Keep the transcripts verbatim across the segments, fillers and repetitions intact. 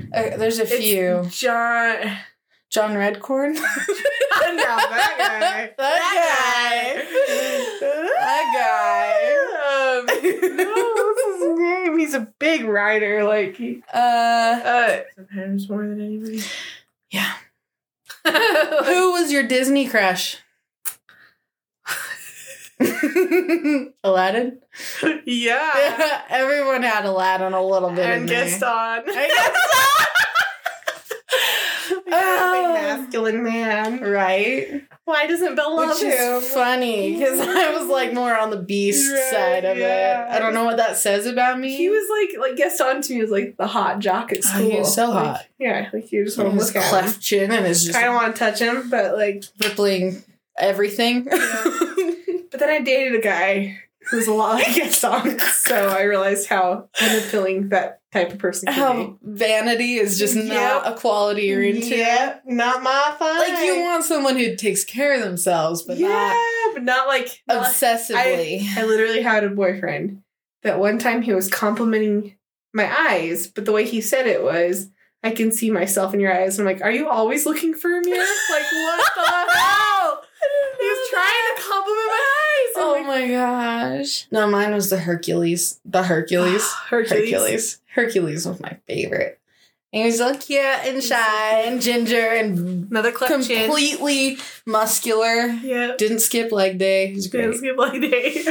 Uh, there's a It's few. John... John Redcorn? No, that guy. That, that guy. That guy. Um, no, what's his name? He's a big writer. Like, he... guy. Uh, Uh, sometimes more than anybody. yeah. Who was your Disney crush? Aladdin? Yeah. Everyone had Aladdin a little bit And in there. Gaston. And Gaston! Oh. Big masculine man. Right? Why doesn't Belle love Which him? is funny, because I was like more on the beast Right, side of yeah. it. I don't know what that says about me. He was like, like Gaston to me was like the hot jock at Oh, school. he was so Like, hot. Yeah, like you just And want to his look at him. cleft chin and his just Kind of want to touch him, but like, rippling everything. but then I dated a guy who was a lot like Gaston, so I realized how unappealing that type of person can How vanity is just Yep. not a quality you're be. into. Yeah, not my fun. Like, you want someone who takes care of themselves, but yeah, not but not like not- obsessively. I, I literally had a boyfriend that one time he was complimenting my eyes, but the way he said it was, I can see myself in your eyes. And I'm like, are you always looking for a mirror? Like, what the hell? He was trying to compliment my eyes. I'm Oh like, my gosh. No, mine was the Hercules. The Hercules. Hercules. Hercules. Hercules was my favorite. And he was so cute and shy and ginger and Another cleft chin. completely muscular. Yeah. Didn't skip leg day. He was great. Didn't skip leg day.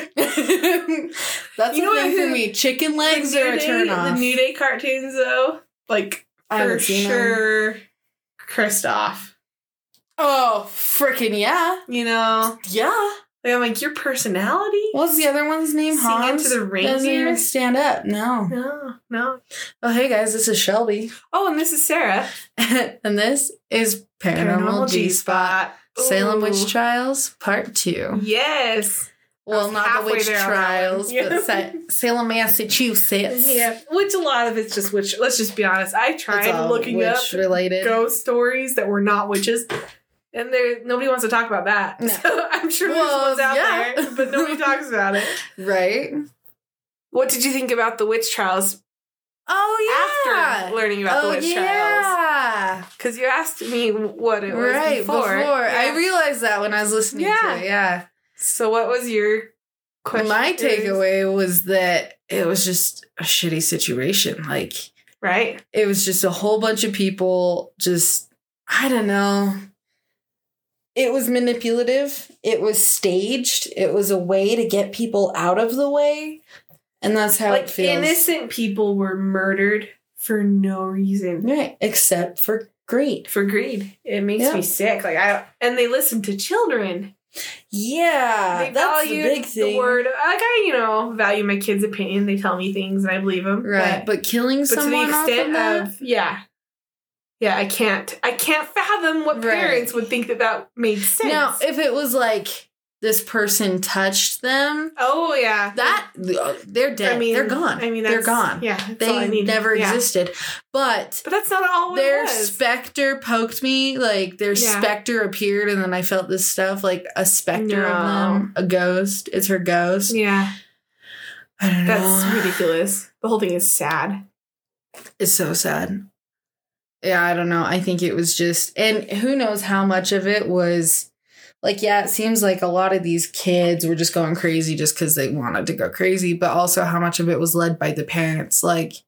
That's You the know thing what- for me. Chicken legs The are New a Day- turn off. The New Day cartoons, though, like, I for haven't seen them. sure, Kristoff. Oh, freaking yeah. You know? Yeah. Like, I'm like, your personality? What's the other one's name? Singing Hans? to the Doesn't reindeer? even stand up. No. No, no. Oh, hey guys, this is Shelby. Oh, and this is Sarah. And this is Paranormal, G-Spot. Salem Ooh. Witch Trials, Part two. Yes. Well, was not the halfway witch there on that trials, one. but Sa- Salem, Massachusetts. Yeah. Which a lot of it's just witch. Let's just be honest. I tried It's all looking witch up related. ghost stories that were not witches. And there, nobody wants to talk about that. No. So I'm sure Well, there's ones out yeah. there, but nobody talks about it. Right? What did you think about the witch trials Oh, yeah. after learning about oh, the witch trials? yeah. Because you asked me what it was Right, before. before. Yeah. I realized that when I was listening Yeah. to it. Yeah. So what was your question? My takeaway was that it was just a shitty situation. Like, Right. it was just a whole bunch of people just, I don't know. It was manipulative. It was staged. It was a way to get people out of the way. And that's how Like it feels. innocent people were murdered for no reason. Right. Except for greed. For greed. It makes Yeah. me sick. Like I and they listen to children. Yeah. They that's value the big thing. the word. Like I, you know, value my kids' opinion. They tell me things and I believe them. Right. But, But killing but to the someone off extent of that? of yeah. Yeah, I can't. I can't fathom what Right. parents would think that that made sense. Now, if it was like this person touched them, oh yeah, that they're dead. I mean, they're gone. I mean, they're that's- gone. Yeah, that's all I They need. never Yeah. existed. But But that's not all their it was. specter poked me. Like their Yeah. specter appeared, and then I felt this stuff like a specter of No. them, a ghost. It's her ghost. Yeah, I don't that's know. ridiculous. The whole thing is sad. It's so sad. Yeah, I don't know. I think it was just, and who knows how much of it was like, yeah, it seems like a lot of these kids were just going crazy just because they wanted to go crazy, but also how much of it was led by the parents. Like,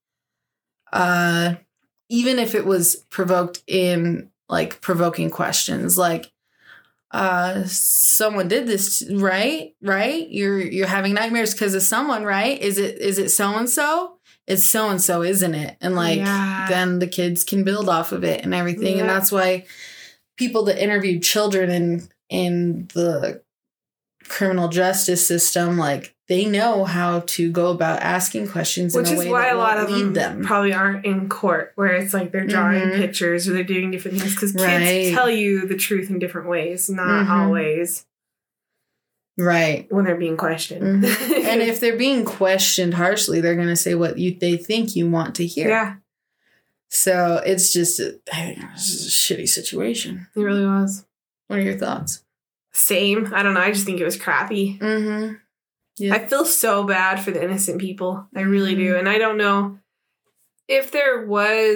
uh, even if it was provoked in like provoking questions, like, uh, someone did this, right? Right? You're, you're having nightmares because of someone, right? Is it, is it so-and-so? It's so-and-so, isn't it? And like, Yeah. then the kids can build off of it and everything. And Yeah. that's why people that interviewed children in, in the criminal justice system, like they know how to go about asking questions Which in a is way why that a lot won't of lead them, them. probably aren't in court, where it's like they're drawing Mhm. pictures or they're doing different things because kids Right. tell you the truth in different ways, not Mhm. always Right. when they're being questioned. Mhm. And if they're being questioned harshly, they're going to say what you they think you want to hear. yeah, So it's just, a, I think it's just a shitty situation. it really was. What are your thoughts? Same. I don't know. I just think it was crappy. Mm-hmm. Yeah. I feel so bad for the innocent people. I really do. And I don't know if there was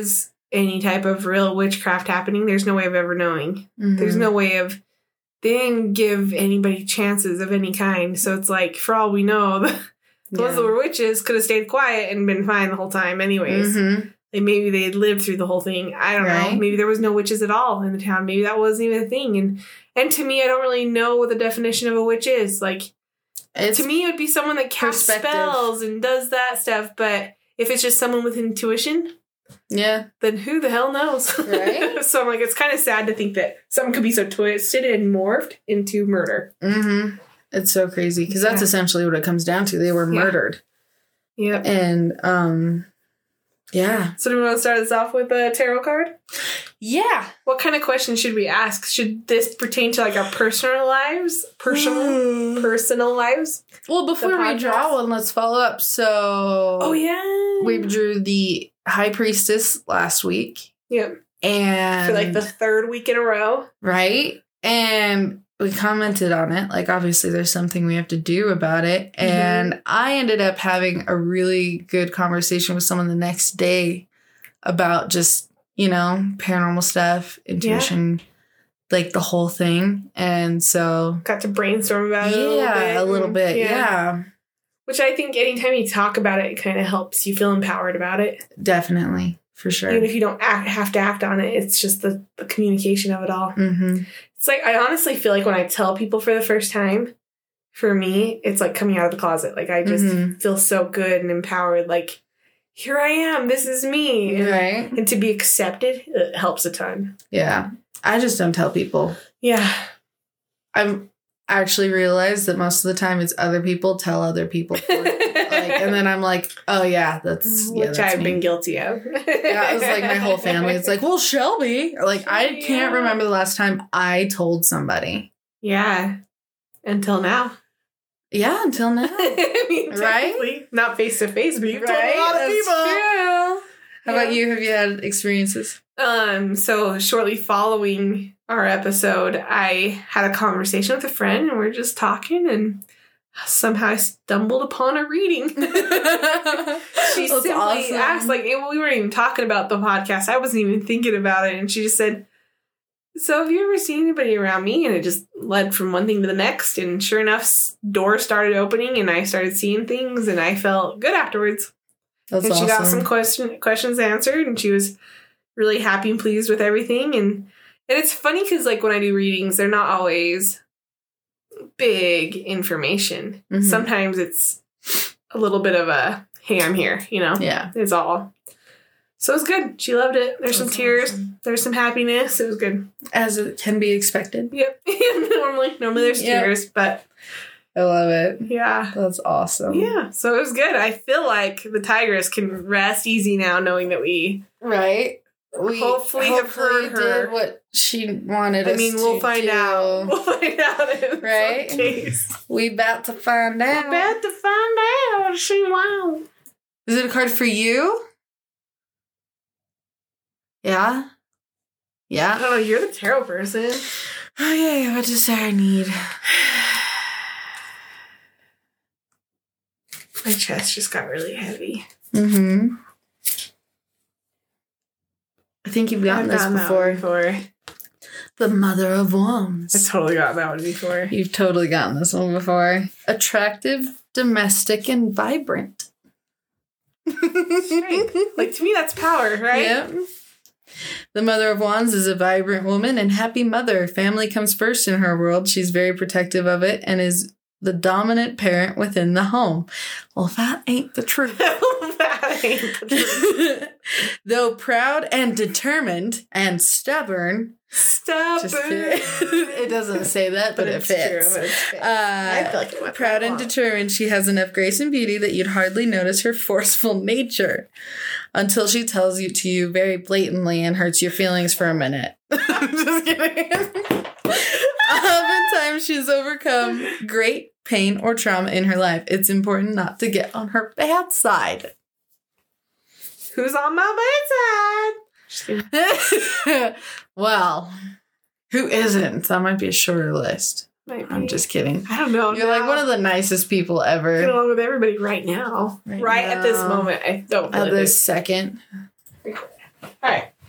any type of real witchcraft happening. There's no way of ever knowing. Mm-hmm. There's no way of, they didn't give anybody chances of any kind. So it's like, for all we know, the, the yeah. ones that were witches could have stayed quiet and been fine the whole time anyways. Mm-hmm. Like maybe they had lived through the whole thing. I don't Right. know. Maybe there was no witches at all in the town. Maybe that wasn't even a thing. And and to me, I don't really know what the definition of a witch is. Like, It's to me, it would be someone that casts perspective. spells and does that stuff. But if it's just someone with intuition, yeah. then who the hell knows? Right? So I'm like, it's kind of sad to think that something could be so twisted and morphed into murder. Mm-hmm. It's so crazy because that's Yeah. essentially what it comes down to. They were Yeah. murdered. Yep. And, um, yeah. So do we want to start this off with a tarot card? Yeah. What kind of questions should we ask? Should this pertain to like our personal lives? Personal personal lives? Well, before we podcast? draw one, let's follow up. So, Oh yeah. we drew the High Priestess last week. Yep. And For like the third week in a row. right? And we commented on it. Like, obviously, there's something we have to do about it. Mm-hmm. And I ended up having a really good conversation with someone the next day about just, you know, paranormal stuff, intuition, like the whole thing. And so, Got to brainstorm about it a little bit. yeah, a little and- bit. Yeah, Which I think anytime you talk about it, it kind of helps you feel empowered about it. definitely. For sure. Even if you don't act, have to act on it, it's just the, the communication of it all. Mm-hmm. It's like, I honestly feel like when I tell people for the first time, for me, it's like coming out of the closet. Like, I just Mhm. feel so good and empowered. Like, here I am. This is me. And, Right? and to be accepted, it helps a ton. Yeah. I just don't tell people. Yeah. I've actually realized that most of the time it's other people tell other people. For it. Like, and then I'm like, oh yeah, that's yeah, Which that's I've me. been guilty of. Yeah, it was like my whole family. It's like, well, Shelby. Like, I can't Yeah. remember the last time I told somebody. Yeah. Until now. Yeah, until now. I mean, Right? technically, not face to face, but you've told Right? a lot of That's people. true. How about Yeah. you? Have you had experiences? Um, so shortly following our episode, I had a conversation with a friend and we are just talking and somehow I stumbled upon a reading. She That's simply awesome. asked, like, we weren't even talking about the podcast. I wasn't even thinking about it. And she just said, so have you ever seen anybody around me? And it just led from one thing to the next. And sure enough, s- doors started opening and I started seeing things and I felt good afterwards. That's and she awesome. got some question questions answered and she was really happy and pleased with everything. And and it's funny because like when I do readings, they're not always big information. Mhm. Sometimes it's a little bit of a, hey, I'm here, you know? Yeah. It's all. So it was good. She loved it. There's some That's tears. awesome. There's some happiness. It was good. As it can be expected. Yep. normally, normally there's Yep. tears, but I love it. yeah. That's awesome. Yeah. So it was good. I feel like the tigress can rest easy now knowing that we Right? We Hopefully have heard her. did what she wanted I us mean, we'll to find do. out. We'll find out in Right? some case. We about to find out. We're about to find out what she wants. Is it a card for you? Yeah? I Yeah? don't know. You're the tarot person. Oh, yeah, what does Sarah need? My chest just got really heavy. Mm-hmm. I think you've gotten I've this gotten that before. one before. The Mother of Wands. I totally got that one before. You've totally gotten this one before. Attractive, domestic, and vibrant. Strength. Like, to me, that's power, right? Yep. The Mother of Wands is a vibrant woman and happy mother. Family comes first in her world. She's very protective of it and is the dominant parent within the home. Well, that ain't the truth. That ain't the truth. Though proud and determined and stubborn. Stop Just it. kidding. It doesn't say that, but, But it it's fits. true. But it's fits. Uh, I feel like it went proud that and long. determined, she has enough grace and beauty that you'd hardly notice her forceful nature until she tells you to you very blatantly and hurts your feelings for a minute. Just kidding. Oftentimes, she's overcome great pain or trauma in her life. It's important not to get on her bad side. Who's on my bad side? Just kidding. Well, who isn't? That might be a shorter list. Might I'm be. just kidding. I don't know. You're like one of the nicest people Get ever along with everybody right now. Right Right, at this now. moment. I don't feel at like this second. there's- All right.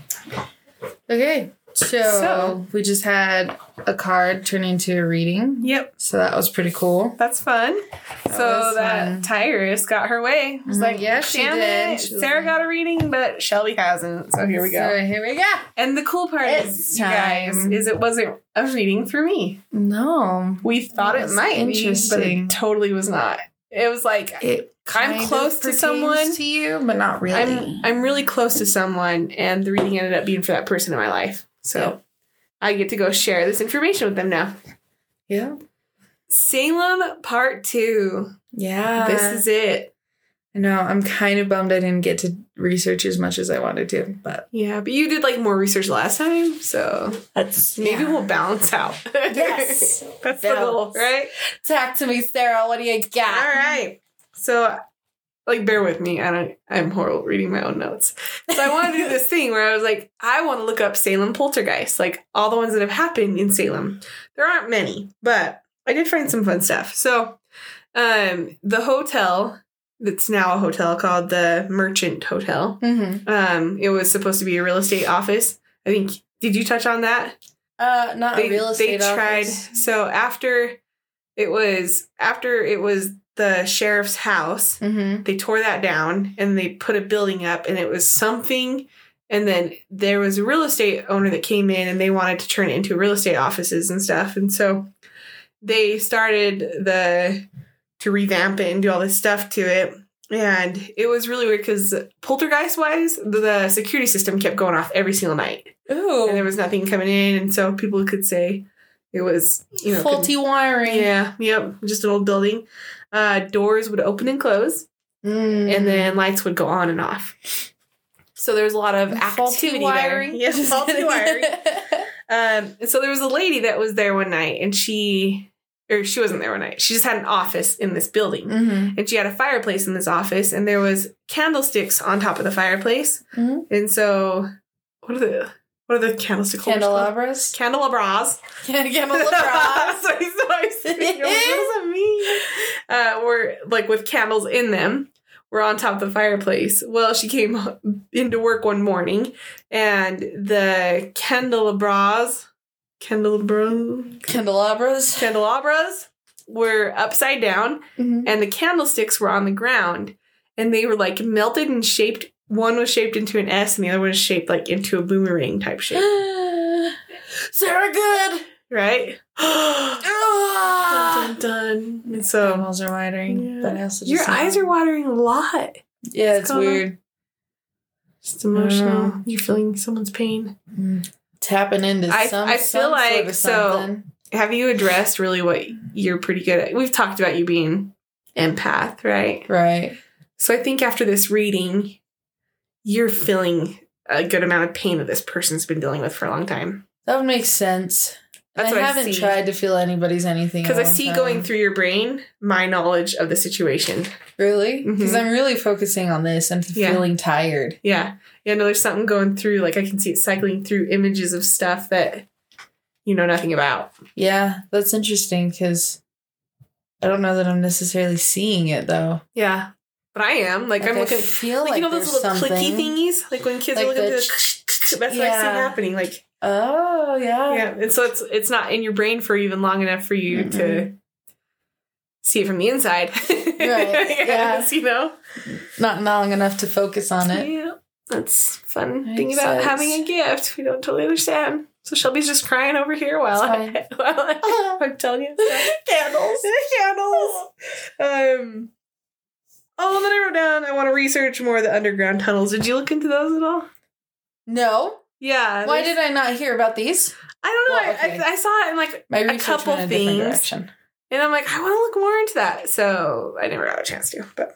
Okay. So, So. we just had a card turn into a reading. Yep. So that was pretty cool. That's fun. That so was that fun. Tyrus got her way. It was Mhm. like, Yeah, she damn did. it. She was Sarah like- got a reading, but Shelby hasn't. So here we go. So here we go. And the cool part It's is, you guys, time. is it wasn't a reading for me. No. We thought That it was might be, but interesting. it totally was not. It was like It I'm kind close of to pertains someone. to you, but not really. I'm I'm really close to someone, and the reading ended up being for that person in my life. So Yeah. I get to go share this information with them now. yeah. Salem Part Two. Yeah. This is it. I know. I'm kind of bummed I didn't get to research as much as I wanted to, but Yeah, but you did like more research last time, so that's maybe we'll balance out. Yes. That's the goal, Balance. right? talk to me, Sarah. What do you got? All right. So, like, bear with me. I don't. I'm horrible at reading my own notes. So I want to do this thing where I was like, I want to look up Salem poltergeists, like all the ones that have happened in Salem. There aren't many, but I did find some fun stuff. So, um, the hotel that's now a hotel called the Merchant Hotel. Mm-hmm. Um, it was supposed to be a real estate office. I think. Did you touch on that? Uh, not They a real estate they tried. office. So after it was after it was the sheriff's house. Mm-hmm. They tore that down and they put a building up, and it was something. And then there was a real estate owner that came in and they wanted to turn it into real estate offices and stuff. And so they started the to revamp it and do all this stuff to it. And it was really weird because poltergeist wise, the security system kept going off every single night. Ooh. And there was nothing coming in. And so people could say it was, you know, faulty wiring. yeah, yep, just an old building. Uh, doors would open and close, Mm. and then lights would go on and off. So there was a lot of faulty activity wiring. there. Yes, Just faulty kidding. wiring. Um, and so there was a lady that was there one night, and she, or she wasn't there one night. She just had an office in this building, Mm-hmm. and she had a fireplace in this office, and there was candlesticks on top of the fireplace. Mhm. And so, what are the what are the candlestick holders called? Candelabras. Candelabras. Candelabras. Sorry, so I was thinking, what does that mean? Uh, were like with candles in them. Were on top of the fireplace. Well, she came into work one morning, and the candelabras, candelabras, Candelabras. candelabras were upside down, Mm-hmm. and the candlesticks were on the ground, and they were like melted and shaped. One was shaped into an S, and the other one was shaped like into a boomerang type shape. Sarah good. Right? Ah! Dun, dun, dun. And so Animals are watering. Yeah. But I also just your said- eyes are watering a lot. Yeah, it's going on? weird. Just emotional. Mm. You're feeling someone's pain. Tapping into I- some. I feel some like- sort of so- something. Have you addressed really what you're pretty good at? We've talked about you being empath, right? Right. So I think after this reading, you're feeling a good amount of pain that this person's been dealing with for a long time. That would make sense. That's I what I haven't see. tried to feel anybody's anything. Because in I a long see time. going through your brain my knowledge of the situation. Really? Because Mhm. I'm really focusing on this and Yeah. feeling tired. Yeah. Yeah, no, there's something going through. Like I can see it cycling through images of stuff that you know nothing about. Yeah, that's interesting because I don't know that I'm necessarily seeing it though. Yeah. But I am. Like, Like, I'm I looking. feel Like, like you know those there's little clicky something. thingies? Like when kids Like are looking the through ch- the that's what I see Yeah. happening. Like Oh yeah. yeah. And so it's it's not in your brain for even long enough for you Mm-mm. to see it from the inside. Right, yeah. You know? Not long enough to focus on it. Yeah. That's fun Makes thing about sense. having a gift. We don't totally understand. So Shelby's just crying over here while, I, It's while I, I'm telling you stuff. Candles. Candles. Um. Oh, and then I wrote down I want to research more of the underground tunnels. Did you look into those at all? No. Yeah. Why there's- did I not hear about these? I don't know. Well, okay. I, I, I saw it in like My a research couple went in a different things, direction. and I'm like, I want to look more into that. So I never got a chance to, but.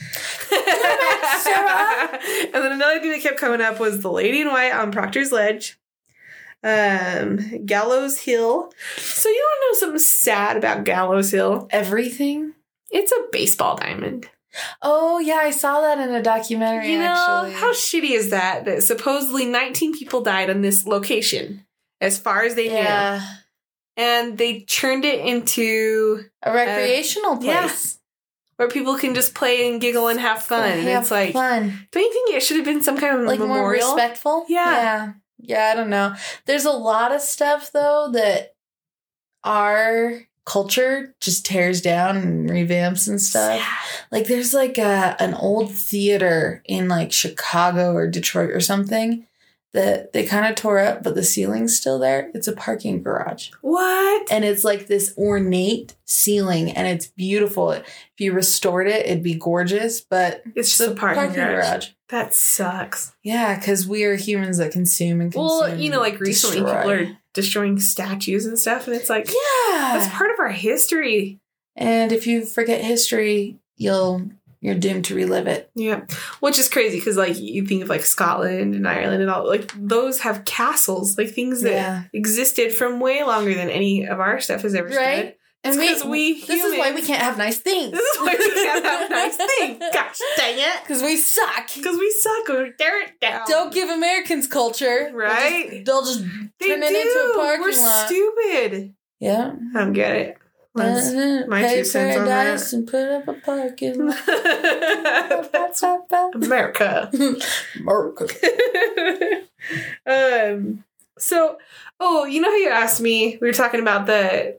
Sarah. And then another thing that kept coming up was the Lady in White on Proctor's Ledge, um, Gallows Hill. So you want to know something sad about Gallows Hill? Everything. It's a baseball diamond. Oh yeah, I saw that in a documentary. You know, actually, how shitty is that? That supposedly nineteen people died on this location, as far as they knew. yeah, And they turned it into a recreational yeah. place. where people can just play and giggle and have fun. And Have it's like, fun, don't you think it should have been some kind of like more memorial? respectful. Yeah. yeah, Yeah, I don't know. There's a lot of stuff, though, that our culture just tears down and revamps and stuff. Like, there's like a, an old theater in like Chicago or Detroit or something that they kind of tore up, but the ceiling's still there. It's a parking garage. What? And it's like this ornate ceiling, and it's beautiful. If you restored it, it'd be gorgeous, but It's just a parking, garage. That sucks. Yeah, because we are humans that consume and consume. Well, you know, like recently destroy. people are destroying statues and stuff, and it's like, Yeah. that's part of our history. And if you forget history, you'll you're doomed to relive it. Yeah. Which is crazy because, like, you think of, like, Scotland and Ireland and all, like, those have castles, like, things that Yeah. existed from way longer than any of our stuff has ever Right? stood. And Because we, This is why we humans- can't have nice things. This is why we can't have nice things. Gosh dang it. Because we suck. Because we suck. We tear it down. Don't give Americans culture. Right? They'll just, they'll just They turn do. it into a parking We're lot. stupid. Yeah. I don't get it. Let's- Uh, my pay two cents on paradise that. and put up a parking lot. That's America. America. um. So, oh, you know how you asked me? We were talking about the.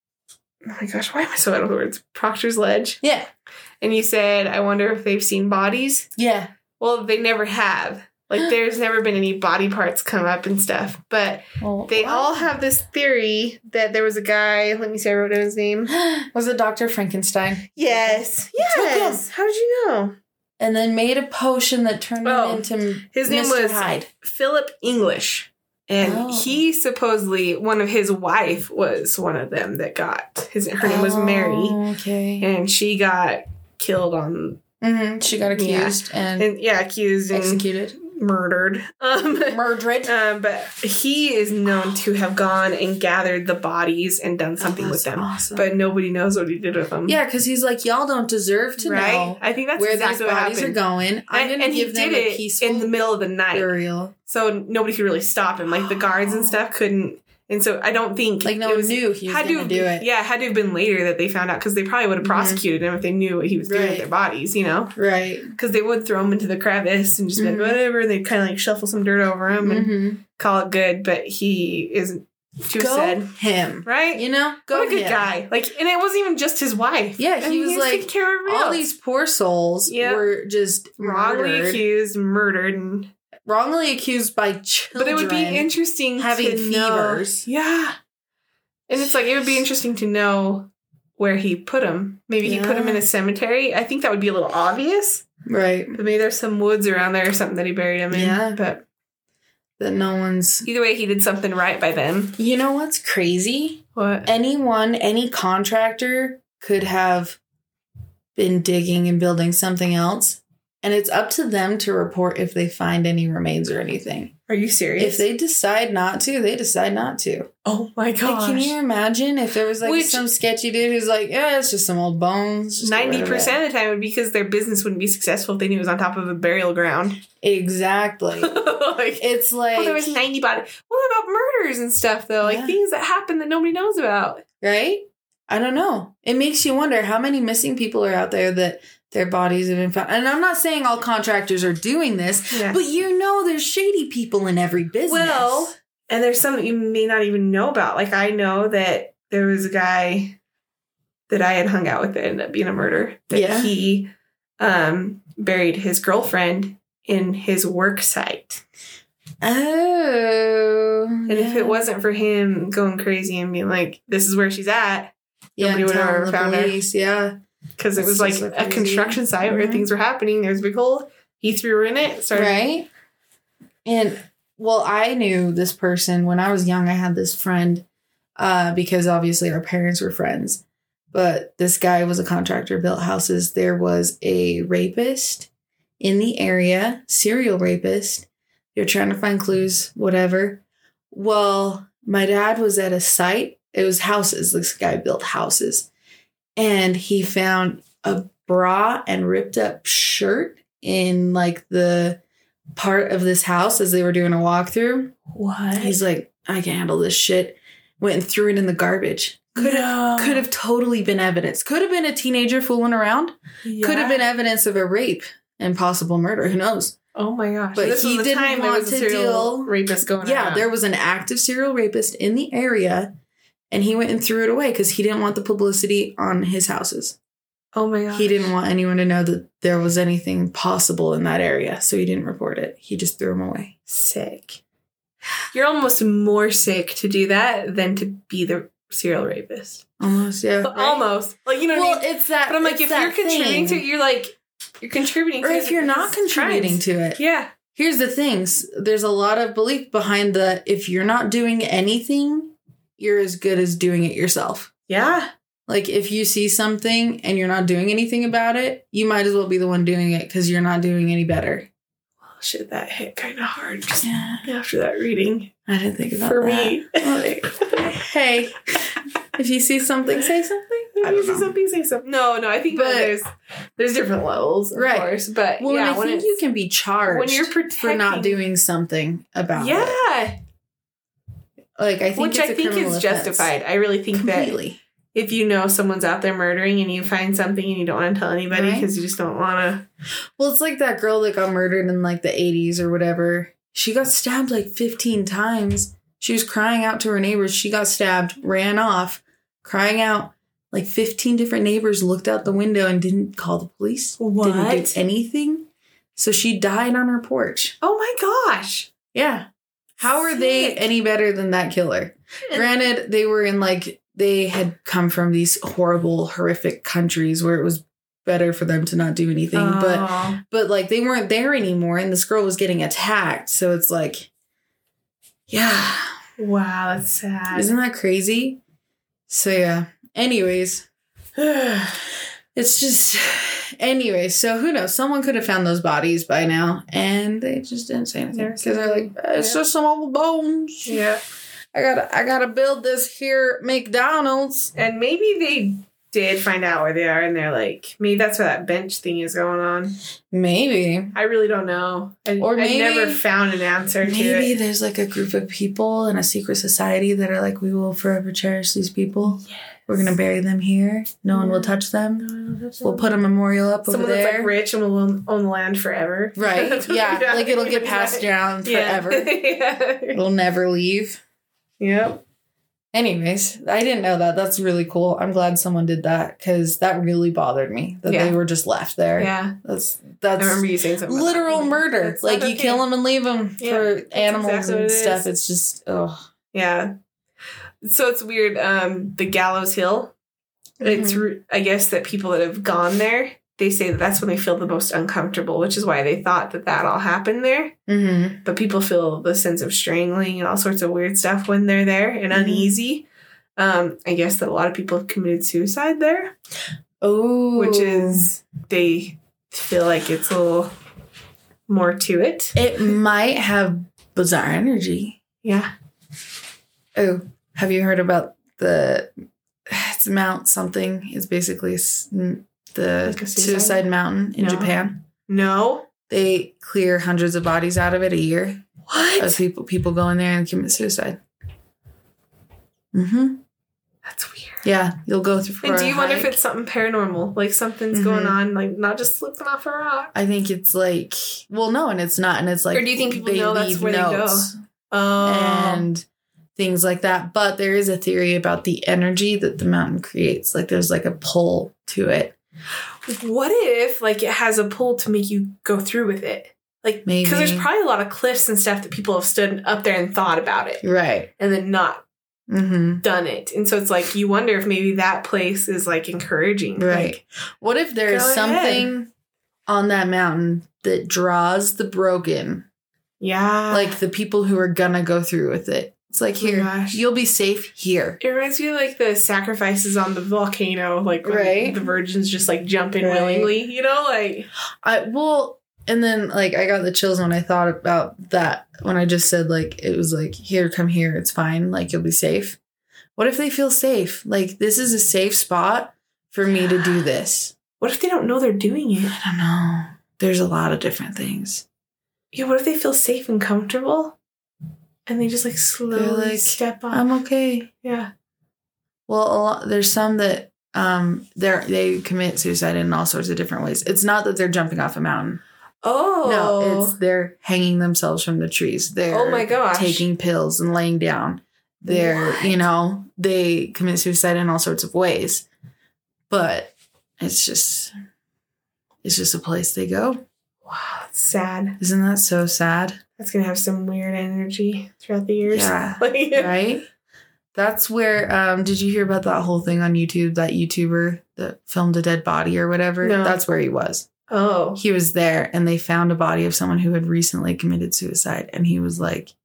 Oh my gosh, why am I so out of words? Proctor's Ledge. Yeah. And you said, I wonder if they've seen bodies. Yeah. Well, they never have. Like, there's never been any body parts come up and stuff. But Well, they what? all have this theory that there was a guy. Let me see, I wrote down his name. Was it Doctor Frankenstein? Yes. Yes. How did you know? And then made a potion that turned Oh, him into his name Mister was- Hyde. Philip English. And Oh. he supposedly, one of his wife was one of them that got, his, her name was Mary. Oh, okay. And she got killed on, Mm-hmm. She got accused and, and yeah, accused and executed. murdered. Um, Murdered. um, but he is known to have gone and gathered the bodies and done something Oh, with that's them. awesome. But nobody knows what he did with them. Yeah, because he's like, y'all don't deserve to right? know I think that's where exactly these what bodies happened. are going. I'm And, going to and he give them did a it peaceful in the middle of the night. burial. So nobody could really stop him. Like the guards and stuff couldn't. And so I don't think Like, no it one was, knew he was had going to have- do it. Yeah, it had to have been later that they found out because they probably would have Mhm. prosecuted him if they knew what he was doing Right. with their bodies, you know? Right. Because they would throw him into the crevice and just be Mhm. like, whatever. And they'd kind of like shuffle some dirt over him and Mm-hmm. call it good. But he isn't too Go sad. him. Right? You know? Go what a good him. guy. Like, and it wasn't even just his wife. Yeah, I he mean, was like, taking care of everybody all else. these poor souls Yeah. were just wrongly murdered, accused, murdered, and wrongly accused by children. but it would be interesting having to know- fevers. Yeah. And it's like, it would be interesting to know where he put him. Maybe he put him in Yeah. a cemetery. I think that would be a little obvious. Right. But maybe there's some woods around there or something that he buried him in. Yeah. But That no one's. either way, he did something right by them. You know what's crazy? What? Anyone, any contractor could have been digging and building something else. And it's up to them to report if they find any remains or anything. Are you serious? If they decide not to, they decide not to. oh my Like, gosh. can you imagine if there was like Which- some sketchy dude who's like, yeah, it's just some old bones. just get rid of ninety it." percent of the time it would be because their business wouldn't be successful if they knew it was on top of a burial ground. Exactly. like, It's like, oh, there was ninety bodies. What about murders and stuff, though? Like Yeah. things that happen that nobody knows about. right? I don't know. It makes you wonder how many missing people are out there that their bodies have been found. And I'm not saying all contractors are doing this, Yeah. but you know there's shady people in every business. Well, and there's some that you may not even know about. Like, I know that there was a guy that I had hung out with that ended up being a murder. That Yeah. he um, buried his girlfriend in his work site. oh. And if it wasn't for him going crazy and being like, this is where she's at, yeah, nobody would have telling ever the found her. police, yeah. because it That's was like just so a crazy. construction site where Mhm. things were happening. There's a big hole. He threw her in it. Started Right? And well, I knew this person when I was young. I had this friend uh, because obviously our parents were friends. But this guy was a contractor, built houses. There was a rapist in the area, serial rapist. You're trying to find clues, whatever. Well, my dad was at a site. It was houses. This guy built houses. And he found a bra and ripped up shirt in like the part of this house as they were doing a walkthrough. what? He's like, I can handle this shit. Went and threw it in the garbage. Could have No. could have totally been evidence. Could have been a teenager fooling around. Yeah. Could have been evidence of a rape and possible murder. Who knows? Oh my gosh. But this he was the didn't time there want was a to serial deal- rapist going Yeah, around. there was an active serial rapist in the area, and he went and threw it away because he didn't want the publicity on his houses. Oh my gosh. He didn't want anyone to know that there was anything possible in that area, so he didn't report it. He just threw them away. Sick. You're almost more sick to do that than to be the serial rapist. Almost, yeah. But right? almost. Like, you know Well, what I mean? it's that. But I'm like, it's if you're that contributing thing. to it, you're like, you're contributing or to it. if you're not It's contributing crimes. to it. Yeah. Here's the things. There's a lot of belief behind the if you're not doing anything, you're as good as doing it yourself. Yeah. Like if you see something and you're not doing anything about it, you might as well be the one doing it because you're not doing any better. Oh, shit, that hit kind of hard just Yeah. after that reading. I didn't think about For that. me. Well, hey, if you see something, say something. I If you don't see know. something, say something. No, no, I think But- that there's there's different levels, of Right. course. But Well, yeah, and I when think it's, you can be charged when you're for not protecting- doing something about it. yeah, Like I think which it's I a think criminal is offense. justified. I really think that Completely. if you know someone's out there murdering and you find something and you don't want to tell anybody Right. because you just don't want to. Well, it's like that girl that got murdered in like the eighties or whatever. She got stabbed like fifteen times. She was crying out to her neighbors. She got stabbed, ran off, crying out. Like fifteen different neighbors looked out the window and didn't call the police. Didn't What? do anything. So she died on her porch. Oh my gosh! Yeah. How are they Sick. any better than that killer? Granted, they were in like, they had come from these horrible, horrific countries where it was better for them to not do anything. But Oh. but like they weren't there anymore and this girl was getting attacked. So it's like, yeah. Wow, that's sad. Isn't that crazy? So yeah. Anyways, it's just, anyway, so who knows? Someone could have found those bodies by now and they just didn't say anything Never because said they're like, anything. it's Yeah. just some old bones. Yeah, I gotta, I gotta build this here McDonald's. and maybe they did find out where they are, and they're like, maybe that's where that bench thing is going on. Maybe. I really don't know. I, Or I maybe- never found an answer to Maybe it. there's like a group of people in a secret society that are like, we will forever cherish these people. We're gonna bury them here. No one will touch them. We'll put a memorial up Someone over that's there. like rich and will own, own the land forever. Right? Yeah. Like it'll get passed down Yeah. forever. yeah. It'll never leave. Yep. Anyways, I didn't know that. That's really cool. I'm glad someone did that because that really bothered me that Yeah. they were just left there. Yeah. That's I that's remember you saying something. about literal that. murder. That's Like not you okay. kill them and leave them Yeah, for that's animals exactly what and it stuff. is. It's just oh. Yeah. So it's weird. Um, the Gallows Hill. It's Mhm. re- I guess that people that have gone there, they say that that's when they feel the most uncomfortable, which is why they thought that that all happened there. Mm-hmm. But people feel the sense of strangling and all sorts of weird stuff when they're there and Mhm. uneasy. Um, I guess that a lot of people have committed suicide there, Oh, which is they feel like it's a little more to it. it might have bizarre energy. Yeah. Oh, have you heard about the? It's Mount something. It's basically s- n- the Like a suicide? suicide mountain in No. Japan. No. They clear hundreds of bodies out of it a year. What? Of people people go in there and commit suicide. Mm-hmm. That's weird. Yeah, you'll go through. For And do a you wonder if hike. it's something paranormal? Like something's Mhm. going on, like not just slipping off a rock? I think it's like, well, no, and it's not, and it's like, Or do you think people know that's leave where they go? Oh. and things like that. But there is a theory about the energy that the mountain creates. Like there's like a pull to it. What if like it has a pull to make you go through with it? Like Maybe. because there's probably a lot of cliffs and stuff that people have stood up there and thought about it Right. and then not Mm-hmm. done it. And so it's like you wonder if maybe that place is like encouraging. Right. Like, What if there's Go ahead. something on that mountain that draws the broken, yeah. like the people who are gonna go through with it? It's like, Oh my here, gosh. you'll be safe here. It reminds me of like the sacrifices on the volcano, like when Right. the virgins just like jump in Right. willingly, you know, like I well, and then like I got the chills when I thought about that. When I just said like it was like, here, come here, it's fine, like you'll be safe. What if they feel safe? Like this is a safe spot for me to do this. what if they don't know they're doing it? I don't know. There's a lot of different things. Yeah, what if they feel safe and comfortable? And they just like slowly like, step on. I'm okay. yeah. Well, a lot, there's some that um they they commit suicide in all sorts of different ways. It's not that they're jumping off a mountain. Oh. No, it's they're hanging themselves from the trees. They're Oh my gosh. taking pills and laying down. They're, What? you know, they commit suicide in all sorts of ways. But it's just, it's just a place they go. Wow, that's sad. Isn't that so sad? That's going to have some weird energy throughout the years. Yeah. Like, Right? That's where, um, did you hear about that whole thing on YouTube, that YouTuber that filmed a dead body or whatever? No. That's where he was. Oh. He was there and they found a body of someone who had recently committed suicide. And he was like,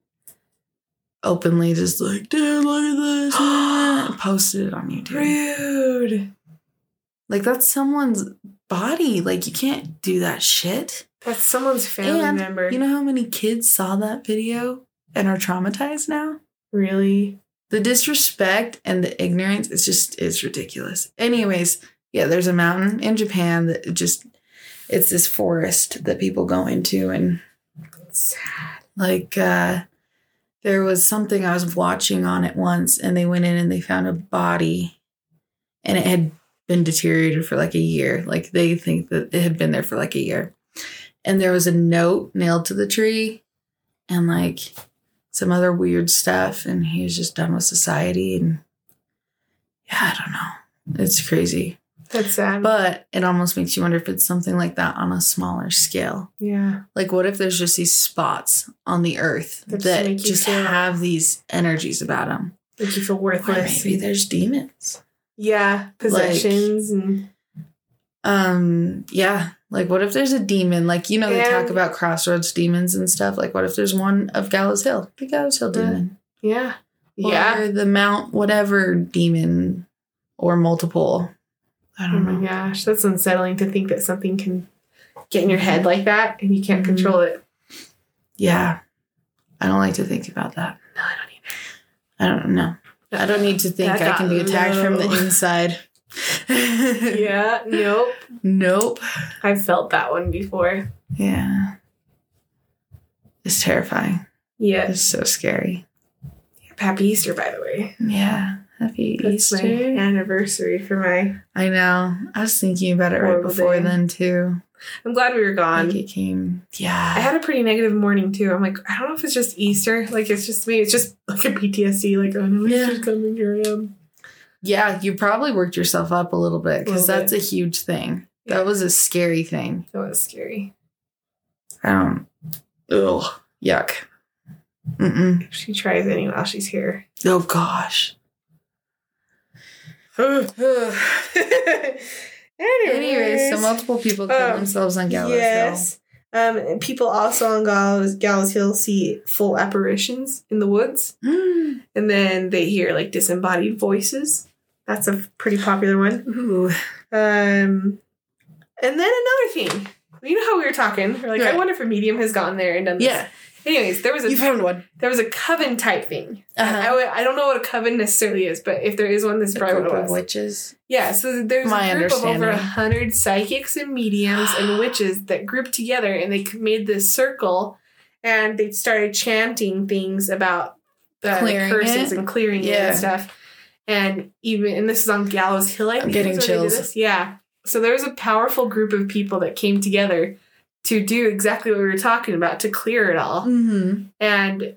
openly just like, dude, look at this. and posted it on YouTube. Rude. Like, that's someone's body. Like, you can't do that shit. That's someone's family and member. You know how many kids saw that video and are traumatized now? Really? The disrespect and the ignorance, it's just, it's ridiculous. Anyways, yeah, there's a mountain in Japan that just, it's this forest that people go into. And Sad. like, uh, there was something I was watching on it once and they went in and they found a body and it had been deteriorated for like a year. Like, they think that it had been there for like a year. And there was a note nailed to the tree and like some other weird stuff. And he was just done with society. And yeah, I don't know. It's crazy. That's sad. But it almost makes you wonder if it's something like that on a smaller scale. Yeah. Like, what if there's just these spots on the earth That that, just make you just feel- have these energies about them? Make you feel Or worthless. maybe there's demons. Yeah. Possessions and Um, yeah. Like, what if there's a demon? Like, you know, they talk And- about crossroads demons and stuff. Like, what if there's one of Gallows Hill? The Gallows Hill Yeah. demon. yeah. Or Yeah. the Mount whatever demon or multiple. I Oh don't my know. gosh. That's unsettling to think that something can get in your head like that and you can't Mhm. control it. Yeah. I don't like to think about that. No, I don't I don't know. I don't need to think That I can be got attacked from the low. inside. either. Yeah. Nope. Nope. I've felt that one before. Yeah. It's terrifying. Yeah. It's so scary. Happy Easter, by the way. Yeah. Happy That's my Easter. anniversary for my. I know. I was thinking about it right Horrible before day. then too. I'm glad we were gone. Like it came. I Yeah. had a pretty negative morning too. I'm like, I don't know if it's just Easter. Like, it's just me. It's just like a P T S D. Like, oh no, Yeah. Easter's coming. Here I am. Yeah. You probably worked yourself up a little bit because Little that's a huge thing. Yeah. That was a scary thing. That was scary. I don't. Ugh. Yuck. Mm-mm. If she tries any while she's here. Oh gosh. Anyways, so multiple people kill Um, themselves on Gallows Hill. yes. Um, and people also on Gallows, Gallows Hill see full apparitions in the woods. Mm. And then they hear like disembodied voices. That's a pretty popular one. Ooh. Um, and then another thing. You know how we were talking? We're like, Right. I wonder if a medium has gone there and done this. Yeah. Anyways, there was a You found one. there was a coven type thing. Uh-huh. I, I don't know what a coven necessarily is, but if there is one, this is A probably group what it of was. witches. Yeah, so there's My a group of over understanding. a hundred psychics and mediums and witches that grouped together and they made this circle and they started chanting things about the Clearing curses it? and clearing it Yeah. and stuff. And even and this is on Gallows Hill, I I'm think. getting is where they did chills. this. Yeah. So there was a powerful group of people that came together to do exactly what we were talking about, to clear it all. Mm-hmm. And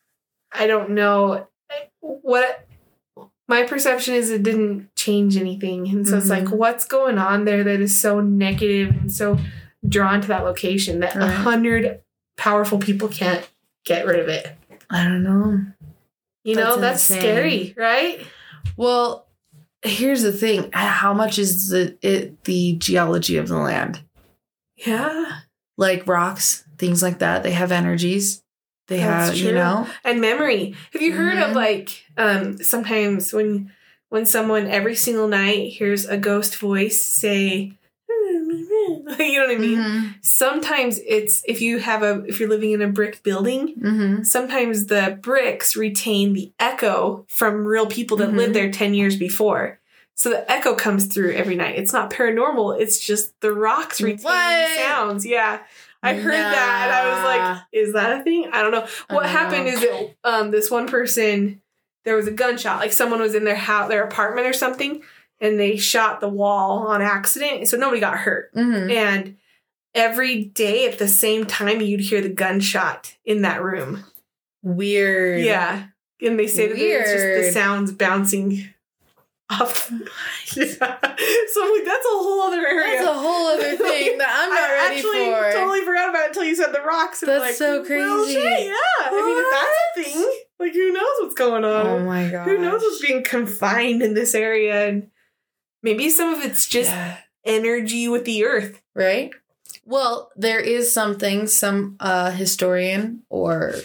I don't know what my perception is. It didn't change anything, and so it's like, Mhm. what's going on there that is so negative and so drawn to that location that a Right. hundred powerful people can't get rid of it? I don't know. You know, That's that's insane. scary, right? Well, here's the thing. How much is the it the geology of the land? Yeah, Like rocks, things like that. They have energies. They That's have, you true. know. and memory. Have you heard Mhm. of like um sometimes when when someone every single night hears a ghost voice say, you know what I mean? Mm-hmm. Sometimes it's if you have a if you're living in a brick building, Mm-hmm. sometimes the bricks retain the echo from real people that Mhm. lived there ten years before. So the echo comes through every night. It's not paranormal, it's just the rocks retain What? the sounds. Yeah. I heard that and I was Nah. like, is that a thing? I don't know. I What don't happened know. is that um this one person, there was a gunshot, like someone was in their house, their apartment or something, and they shot the wall on accident. So nobody got hurt. Mm-hmm. And every day at the same time you'd hear the gunshot in that room. Weird. Yeah. And they say that it's just the Weird. sounds bouncing off. Yeah. So I'm like, that's a whole other area. That's a whole other thing that I'm not I ready actually for. totally forgot about it until you said the rocks. And That's like, so well, crazy. shit, yeah. I mean, if that's a thing, like, who knows what's going on? Oh my god. Who knows what's being confined in this area? And maybe some of it's just Yeah. energy with the earth. Right? Well, there is something some uh, historian or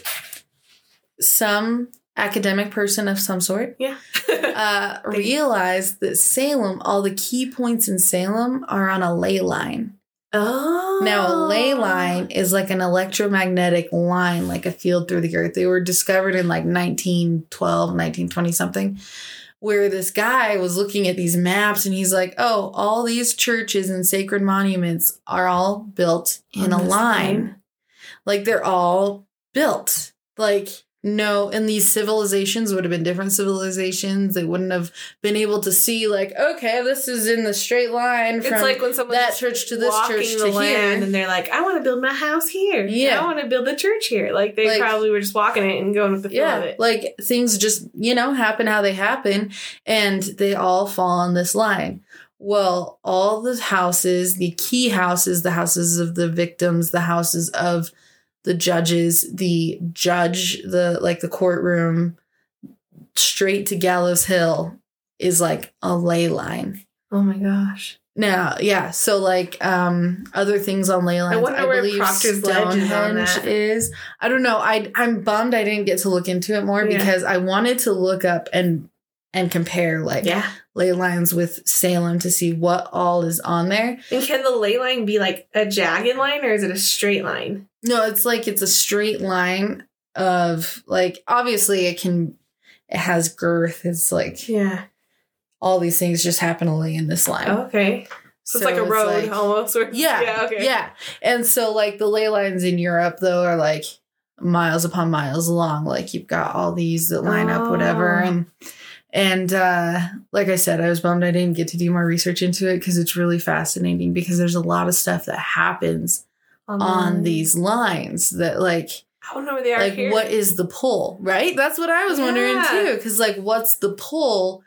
some academic person of some sort Yeah. uh, They- realized that Salem, all the key points in Salem are on a ley line. Oh. Now, a ley line is like an electromagnetic line, like a field through the earth. They were discovered in like nineteen twelve, nineteen twenty something, where this guy was looking at these maps and he's like, oh, all these churches and sacred monuments are all built in On a this line. line? Like they're all built. Like, no, and these civilizations would have been different civilizations. They wouldn't have been able to see, like, okay, this is in the straight line from It's like when someone's that church to this walking church the to land here. and they're like, I want to build my house here. Yeah. I want to build a church here. Like, they Like- probably were just walking it and going with the flow of Yeah, it. like things just, you know, happen how they happen and they all fall on this line. Well, all the houses, the key houses, the houses of the victims, the houses of the judges, the judge, the like the courtroom, straight to Gallows Hill is like a ley line. Oh my gosh. Now, yeah, so like um other things on ley lines, I, wonder where believe Proctor's Ledge is on Stonehenge that. is. I don't know. I I'm bummed I didn't get to look into it more Yeah. because I wanted to look up and and compare like Yeah. ley lines with Salem to see what all is on there. And can the ley line be like a jagged line or is it a straight line? No, it's like it's a straight line of like obviously it can it has girth. It's like Yeah. all these things just happen to lay in this line. Okay. So, it's like a road like- almost. Or, Yeah. Yeah. Okay. Yeah. And so like the ley lines in Europe though are like miles upon miles long. Like you've got all these that line up, whatever. Oh. And and uh like I said, I was bummed I didn't get to do more research into it because it's really fascinating because there's a lot of stuff that happens On, on the- these lines that like I don't know where they are like here. what is the pull, right? That's what I was wondering Yeah. too. Because like what's the pull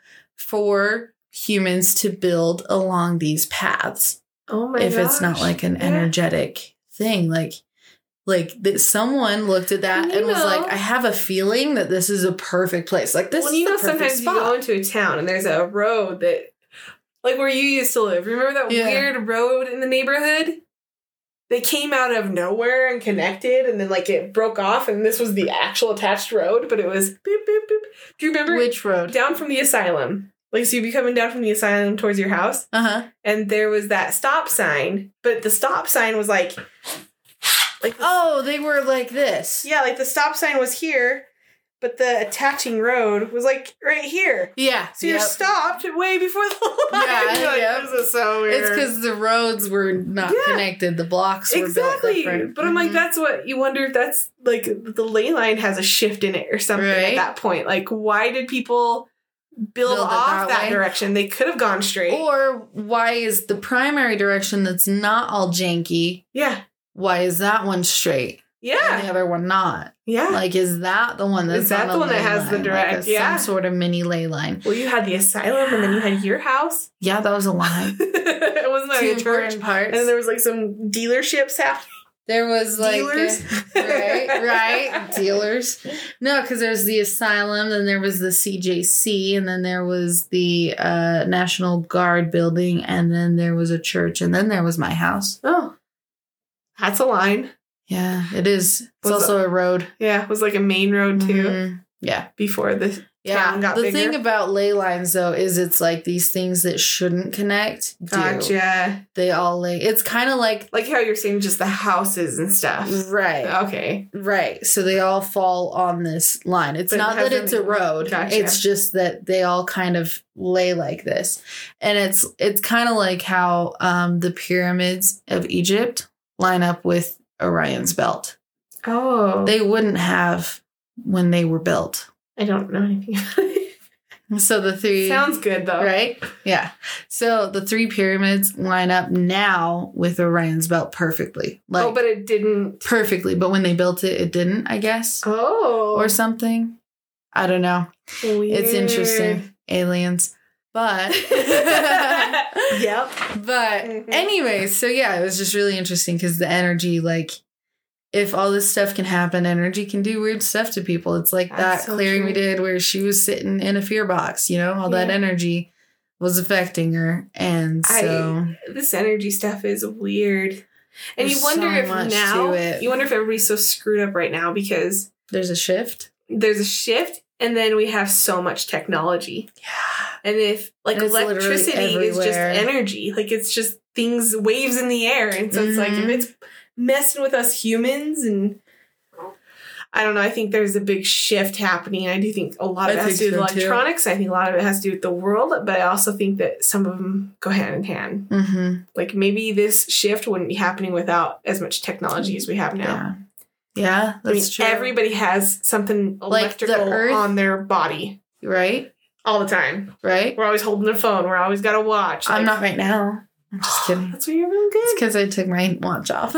for humans to build along these paths? Oh my if it's not gosh. like an Yeah. energetic thing like like that someone looked at that You and was know- like I have a feeling that this is a perfect place like this Well, is you the know, perfect sometimes spot. you go into a town and there's a road that, like where you used to live. Remember that Yeah. weird road in the neighborhood? They came out of nowhere and connected, and then like it broke off, and this was the actual attached road, but it was boop boop boop. Do you remember? Which road? Down from the asylum. Like, so you'd be coming down from the asylum towards your house, Uh-huh. and there was that stop sign, but the stop sign was like, like the Oh, they were like this. yeah, like the stop sign was here, but the attaching road was like right here. Yeah. So you're Yep. stopped way before the line. Yeah, You're like, yep. this is so weird. It's because the roads were not Yeah. connected. The blocks were built exactly. different. But I'm like, Mhm. that's what you wonder if that's like the ley line has a shift in it or something at Right. that point. Like, why did people build, Build it off that that, way? direction? They could have gone straight. Or why is the primary direction that's not all janky? yeah. Why is that one straight and Yeah. the other one not? Yeah. Like, is that the one that's Is that on the a one that ley has the line? direct- Like a- yeah. some sort of mini ley line? Well, you had the asylum and then you had your house. Yeah, that was a line. It wasn't that Two a church. important parts. And then there was like some dealerships happening. There was like Dealers. uh, right, right, dealers. No, because there's the asylum, then there was the C J C, and then there was the uh, National Guard building, and then there was a church, and then there was my house. Oh. That's a line. Yeah, it is. It's Was also a road Yeah. It was like a main road too Mhm. Yeah, before the yeah. town got the bigger. thing about ley lines, though, is it's like these things that shouldn't connect do. Gotcha. They all lay. It's kind of like Like how you're saying just the houses and stuff. right. Okay. Right. So they all fall on this line. It's But it not has that it's a nothing- road. Gotcha. It's just that they all kind of lay like this. And it's it's kind of like how um, the pyramids of Egypt line up with Orion's belt. Oh. They wouldn't have when they were built. I don't know anything about it. So the three... Sounds good, though. Right? Yeah. So the three pyramids line up now with Orion's belt perfectly. Like, oh, but it didn't... Perfectly. But when they built it, it didn't, I guess. Oh. Or something. I don't know. Weird. It's interesting. Aliens. But... Yep. But mm-hmm. anyway, so yeah, it was just really interesting because the energy, like... If all this stuff can happen, energy can do weird stuff to people. It's like That's that so clearing true. we did where she was sitting in a fear box, you know, all that Yeah. energy was affecting her. And so I, this energy stuff is weird. And There's you wonder so if much now, to it. you wonder if everybody's so screwed up right now because there's a shift. there's a shift and then we have so much technology. Yeah. And if, like, And it's literally electricity is just everywhere. energy, like, it's just things, waves in the air. And so it's like, if Mhm. it's messing with us humans and I don't know, I think there's a big shift happening. I do think a lot of I it has to do think with so, too. electronics. I think a lot of it has to do with the world, but I also think that some of them go hand in hand. Mm-hmm. Like, maybe this shift wouldn't be happening without as much technology as we have now. Yeah. Yeah, I mean, that's true. everybody has something Like the electrical Earth- on their body Right? all the time. Right? We're always holding their phone. We're always got to watch. I'm Like, not right now. I'm just kidding. That's why you're really It's good. because I took my watch off.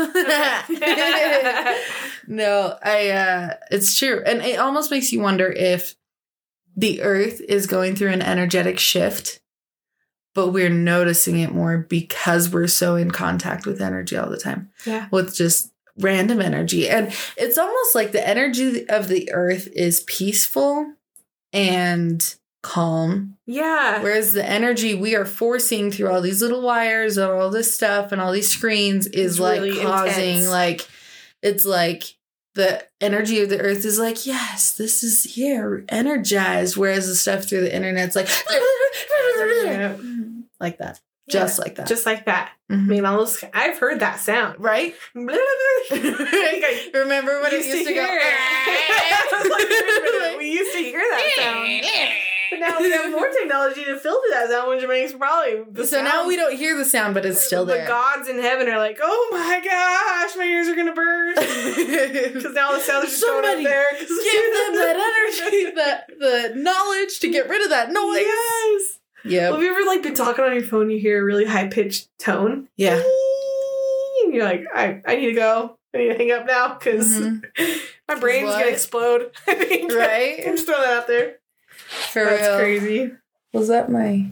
No, I, uh, it's true. And it almost makes you wonder if the earth is going through an energetic shift, but we're noticing it more because we're so in contact with energy all the time. Yeah. With just random energy. And it's almost like the energy of the earth is peaceful and calm. Yeah. Whereas the energy we are forcing through all these little wires and all this stuff and all these screens is It's like really causing intense. like, it's like the energy of the earth is like, yes, this is here, energized. Whereas the stuff through the internet's like, Yeah. like that. Just Yeah. like that. Just like that. Mhm. I mean, almost, I've heard that sound. Right? I think I Remember when it used to, go? hear it. I was like, wait a minute, we used to hear that sound. But now we have more technology to filter that sound, which makes probably the So sound, now we don't hear the sound, but it's still the there. gods in heaven are like, oh my gosh, my ears are gonna burst. Because now the sound is just Somebody going up there. Give them that energy, that the knowledge to get rid of that noise. Yes. Yep. Well, have you ever like been talking on your phone, you hear a really high pitched tone? Yeah. And you're like, I, I need to go. I need to hang up now because Mhm. my brain's What? gonna explode. I think. Right? I'm just throwing that out there. For That's real. crazy. Was that my...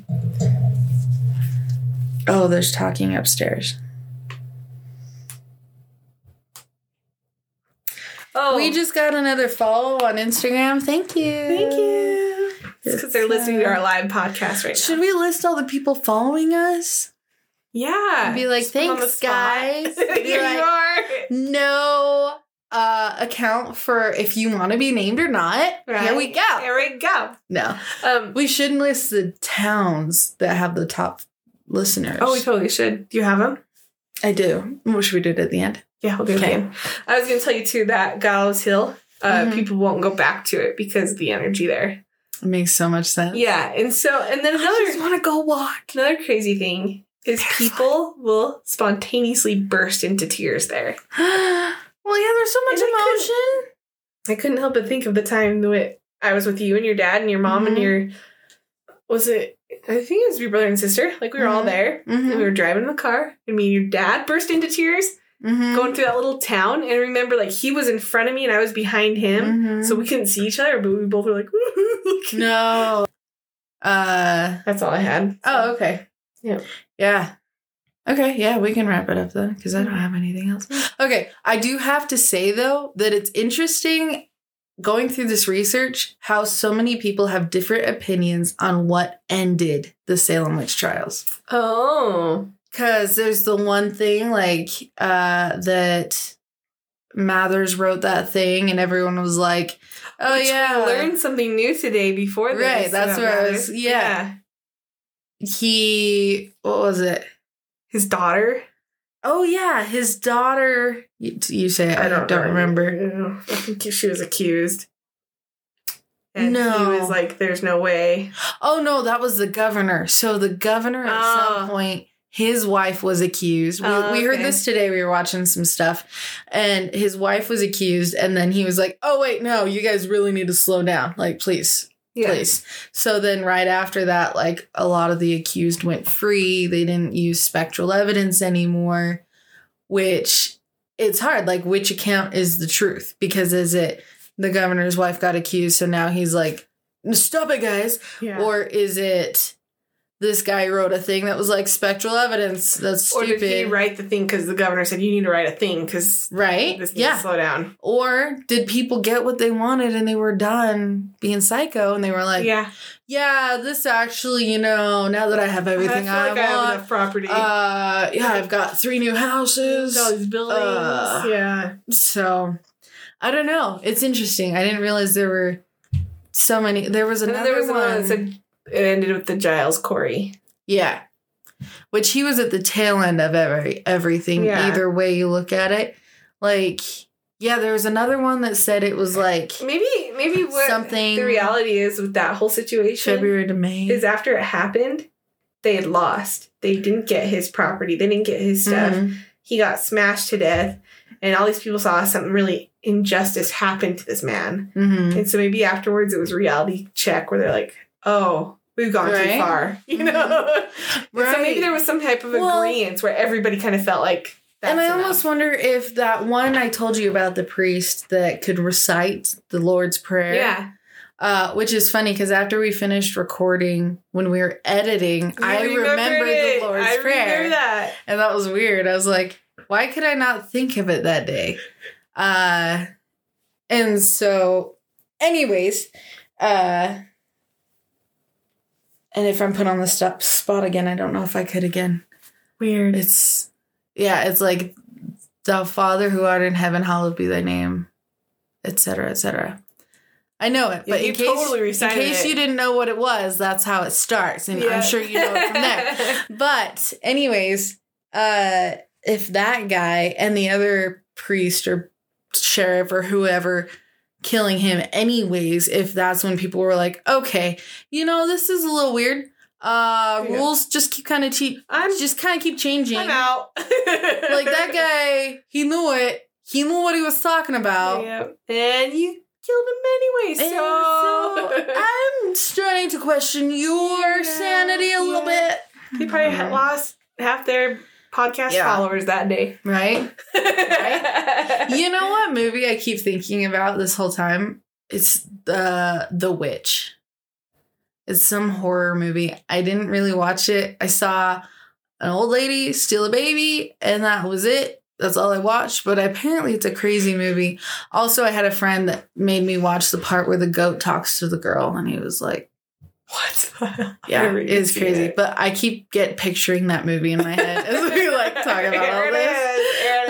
Oh, there's talking upstairs. Oh, We just got another follow on Instagram. Thank you. thank you. It's because they're It's, listening to uh, our live podcast right Should now. we list all the people following us? Yeah. Be like, Just put 'em on the thanks, spot. guys. Be Here like- you are. No uh, account for if you want to be named or not. Here we Right. go. Here we go. No. Um. We should list the towns that have the top listeners. Oh, we totally should. Do you have them? I do. What should we do it at the end? Yeah, we'll do it Okay. again. I was going to tell you too that Gallows Hill. Uh, Mhm. People won't go back to it because of the energy there. It makes so much sense. Yeah, and so and then I just another want to go walk. another crazy thing is people will spontaneously burst into tears there. Well, yeah, there's so much And I emotion. I couldn't help but think of the time that I was with you and your dad and your mom and Mhm. your was it I think it was your brother and sister. Like we were all Mhm. there and we Mm-hmm. were driving in the car and me and your dad burst into tears Mm-hmm. going through that little town and remember like he was in front of me and I was behind him. Mhm. So we couldn't see each other, but we both were like, No. Uh. That's all I had. Oh, okay. Yeah. Yeah. Okay, yeah, we can wrap it up then because I don't have anything else. Okay, I do have to say though that it's interesting going through this research how so many people have different opinions on what ended the Salem witch trials. Oh. Because there's the one thing like uh, that Mathers wrote that thing and everyone was like, oh Which yeah. we learned something new today before this. Right, that's about where I Mathers. was- yeah. He, what was it? His daughter. Oh yeah, his daughter. You, you say it, I don't, remember. I think she was accused. And No. he was like, there's no way. Oh no, that was the governor. So the governor at Oh. some point, his wife was accused. We, Oh, we heard okay. this today. We were watching some stuff, and his wife was accused. And then he was like, "Oh wait, no, you guys really need to slow down. Like, please, Yeah. place. So then right after that, like a lot of the accused went free. They didn't use spectral evidence anymore, which it's hard. Like, which account is the truth? Because is it the governor's wife got accused, so now he's like, stop it, guys? Yeah. Or is it this guy wrote a thing that was like spectral evidence? That's Or stupid. did he write the thing because the governor said, you need to write a thing because right? this needs Yeah. to slow down? Or did people get what they wanted and they were done being psycho and they were like, yeah. yeah, this actually, you know, now that I have everything I, I, feel like I have want, enough property. uh, yeah, I've got three new houses. all these buildings. uh, yeah. So, I don't know. It's interesting. I didn't realize there were so many. There was And another then there was one. one that said it ended with the Giles Corey. Yeah. Which he was at the tail end of every everything, Yeah. either way you look at it. Like, yeah, there was another one that said it was like Maybe maybe what Something- the reality is with that whole situation February to May. is after it happened, they had lost. They didn't get his property. They didn't get his stuff. Mhm. He got smashed to death. And all these people saw something really injustice happen to this man. Mhm. And so maybe afterwards it was a reality check where they're like, oh, we've gone too Right. far. You Mhm. know? And so maybe Right. there was some type of Well- agreement where everybody kind of felt like that's And I enough. almost wonder if that one I told you about, the priest that could recite the Lord's Prayer. Yeah. Uh, which is funny because after we finished recording, when we were editing, You I remembered remembered it. the Lord's I Prayer. remember that. And that was weird. I was like, why could I not think of it that day? Uh, and so, anyways, uh, and if I'm put on the stop spot again, I don't know if I could again. Weird. It's, yeah, it's like, the Father who art in heaven, hallowed be thy name, et cetera, et cetera. I know it, Yeah, but you in case, totally in recited case it. you didn't know what it was, that's how it starts. And Yeah. I'm sure you know it from there. But anyways, uh, if that guy and the other priest or sheriff or whoever killing him anyways, if that's when people were like, okay, you know, this is a little weird. Uh, Yeah. rules just keep kind of cheap, I'm just kind of keep changing. I'm out. Like that guy, he knew it. He knew what he was talking about. Yeah. And you killed him anyway, And so, so I'm starting to question your Yeah, sanity a little yeah. bit. they probably had lost half their podcast Yeah. followers that day. Right? Right? You know what movie I keep thinking about this whole time? It's the The Witch. It's some horror movie. I didn't really watch it. I saw an old lady steal a baby, and that was it. That's all I watched. But apparently it's a crazy movie. Also, I had a friend that made me watch the part where the goat talks to the girl, and he was like, What? yeah, it's crazy. It. But I keep get picturing that movie in my head as we like talk about all There it this. is, there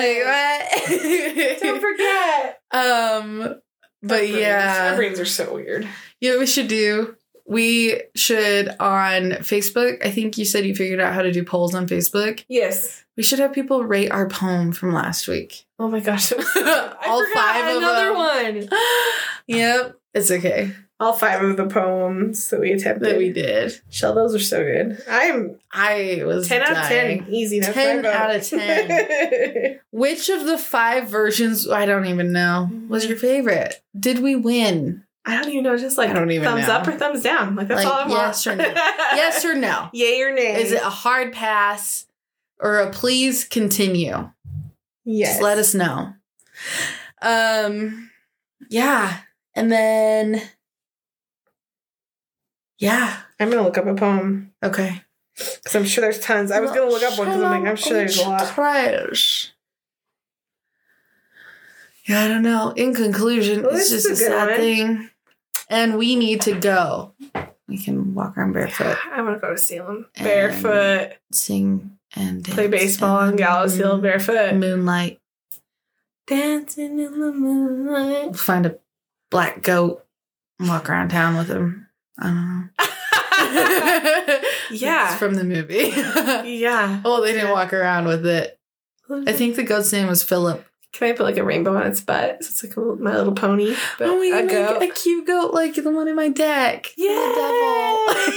Like, it is. what? Don't forget. Um, but Our brains- yeah, our brains are so weird. you know what we should do? We should on Facebook. I think you said you figured out how to do polls on Facebook. Yes. We should have people rate our poem from last week. Oh my gosh. All I forgot five of another them. one. Yep, it's okay All five of the poems that we attempted. that we did. Shell, those are so good. I'm I was ten out of dying. ten. Easy. That's ten my vote. out of ten. Which of the five versions? I don't even know. Was your favorite? Did we win? I don't even know. Just like I don't even thumbs know. up or thumbs down. Like that's Like, all I want. yes or no? Yes or no? Yay or nay? Is it a hard pass or a please continue? yes? Just let us know. Um, yeah, and then yeah, I'm gonna look up a poem okay. because I'm sure there's tons. I was gonna look up one because I'm like I'm sure there's a lot. Trash. Yeah, I don't know. In conclusion, Well, it's this just a is a good sad one. thing, and we need to go. We can walk around barefoot, I want to go to Salem And barefoot, sing and play dance baseball in on Gallows Hill the barefoot, moonlight. dancing in the moonlight. Find a black goat and walk around town with him. I don't know. Yeah. It's from the movie. Yeah. Oh, they didn't walk around with it. I think the goat's name was Philip. Can I put like a rainbow on its butt? So it's like a little, My Little Pony. But Oh, we a can goat. make a cute goat like the one in my deck. Yeah. The devil.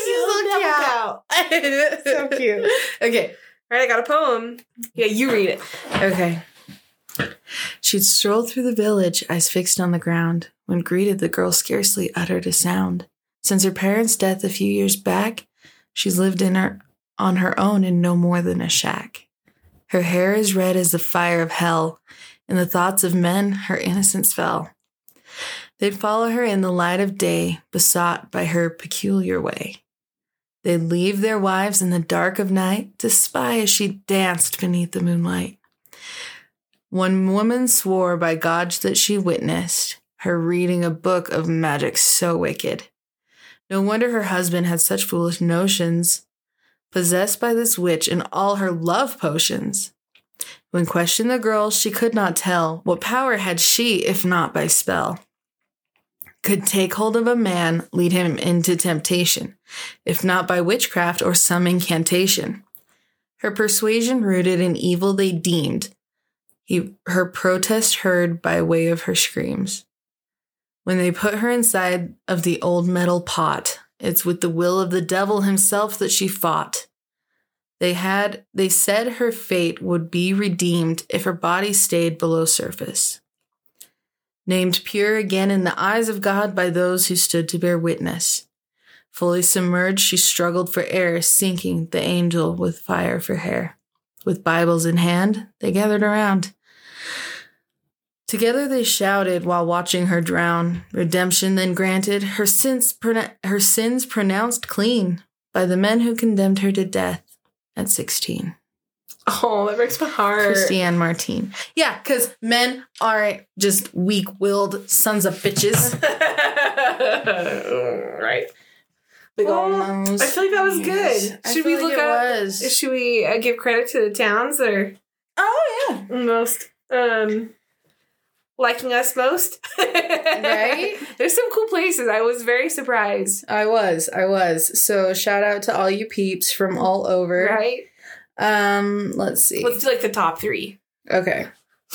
He's Little so devil cute. cow. So cute. Okay. All right, I got a poem. Yeah, you read it. Okay. She'd strolled through the village, eyes fixed on the ground, when greeted the girl scarcely uttered a sound. Since her parents' death a few years back, she's lived in her on her own in no more than a shack. Her hair is red as the fire of hell. In the thoughts of men, her innocence fell. They'd follow her in the light of day, besought by her peculiar way. They'd leave their wives in the dark of night to spy as she danced beneath the moonlight. One woman swore by gods that she witnessed her reading a book of magic so wicked. No wonder her husband had such foolish notions, possessed by this witch and all her love potions. When questioned the girl, she could not tell what power had she, if not by spell. Could take hold of a man, lead him into temptation, if not by witchcraft or some incantation. Her persuasion rooted in evil they deemed, he, her protest heard by way of her screams. When they put her inside of the old metal pot, it's with the will of the devil himself that she fought. They had, they said her fate would be redeemed if her body stayed below surface. Named pure again in the eyes of God by those who stood to bear witness. Fully submerged, she struggled for air, sinking the angel with fire for hair. With Bibles in hand, they gathered around. Together they shouted while watching her drown. Redemption then granted, her sins, her sins pronounced clean by the men who condemned her to death at sixteen. Oh, that breaks my heart. Christiane Martin. Yeah, because men are just weak-willed sons of bitches. Right. Big well, old nose. I feel like that was good. I Should we feel look like it up? was. Should we uh, give credit to the towns that are Oh, yeah. most um liking us most? Right? There's some cool places. I was very surprised. I was. I was. So shout out to all you peeps from all over. Right? Um, let's see. Let's do like the top three. Okay.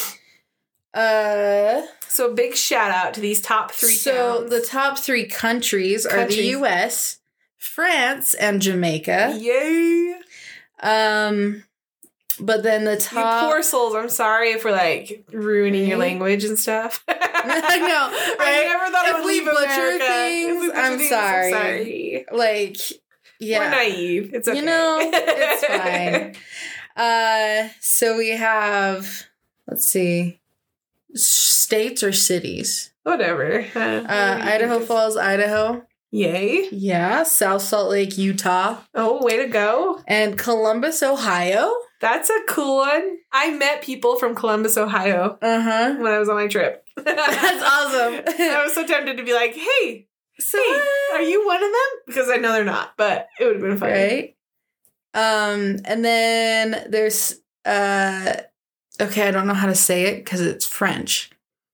Uh, So big shout out to these top three so towns. the top three countries, are Countries. the U S, France, and Jamaica. Yay! Um, but then the You top. poor souls. I'm sorry for like ruining your Right? language and stuff. I know, right? I never thought If I would we leave butcher America. things, If we butcher I'm things, sorry. I'm sorry. Like, yeah. We're naive. It's okay. You know, it's fine. Uh, so we have, let's see, states or cities. Whatever. Uh, Uh, Idaho Falls, Idaho. Yay. Yeah. South Salt Lake, Utah. Oh, way to go. And Columbus, Ohio. That's a cool one. I met people from Columbus, Ohio Uh-huh. when I was on my trip. That's awesome. I was so tempted to be like, hey, So, hey, are you one of them? Because I know they're not, but it would have been fun. right? Um, and then there's, uh, okay, I don't know how to say it because it's French.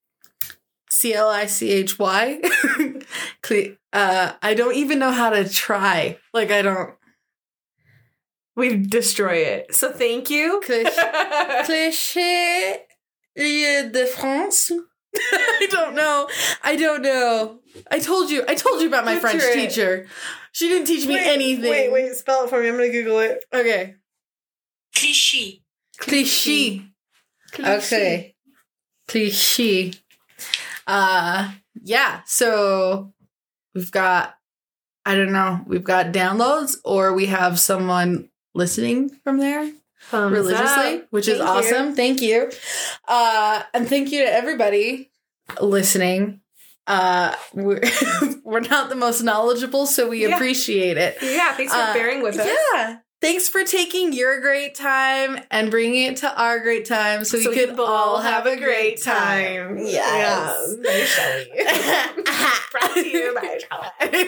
C L I C H Y. Cle- uh, I don't even know how to try. Like, I don't. We destroy it. So thank you. Cliché de France. I don't know. I don't know. I told you. I told you about my Butcher French it. teacher. She didn't teach me Wait, anything. Wait, wait, spell it for me. I'm going to Google it. Okay. Clichy. Cliché. Okay. Cliché. Uh, yeah. So we've got, I don't know, we've got downloads or we have someone listening from there Thumbs religiously, up. which is Thank you. awesome. Thank you. Uh, and thank you to everybody listening. Uh, we're, we're not the most knowledgeable, so we Yeah. appreciate it. Yeah, thanks for Uh, bearing with us. Yeah. Thanks for taking your great time and bringing it to our great time so, So we could all have a great time. Yes. Yeah. Nice, Shelly. Brought to you by Shelly.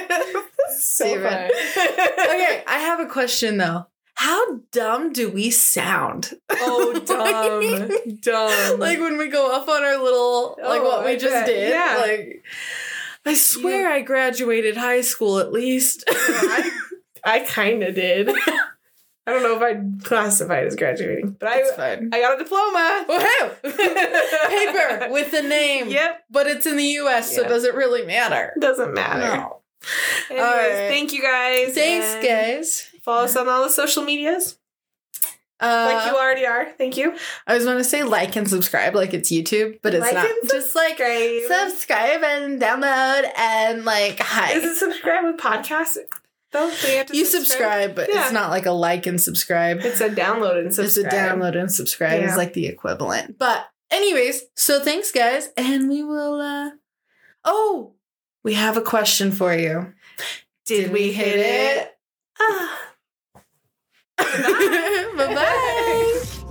So Steven. fun. Okay, I have a question though. How dumb do we sound? Oh, dumb. Dumb. Like when we go up on our little, like Oh, what we I just bet. did. Yeah. Like, I swear I graduated high school at least. I, I kind of did. I don't know if I'd classify it as graduating, but That's I fine. I got a diploma. Woohoo! Paper with the name. Yep. But it's in the U S, so Yeah. it doesn't really matter. Doesn't matter. No. Anyways, All right. thank you guys. Thanks, and guys. Follow us on all the social medias. Uh, like you already are. Thank you. I was going to say like and subscribe like it's YouTube, but it's Like not. and Just like Subscribe. subscribe and download and like hi. Is it subscribe with podcasts? Though Do you have to You subscribe, but Yeah. it's not like a like and subscribe. It's a download and It's a subscribe. download and subscribe Yeah. is like the equivalent. But anyways, so thanks guys, and we will uh oh, we have a question for you. Did, we hit it? Ah. Bye-bye.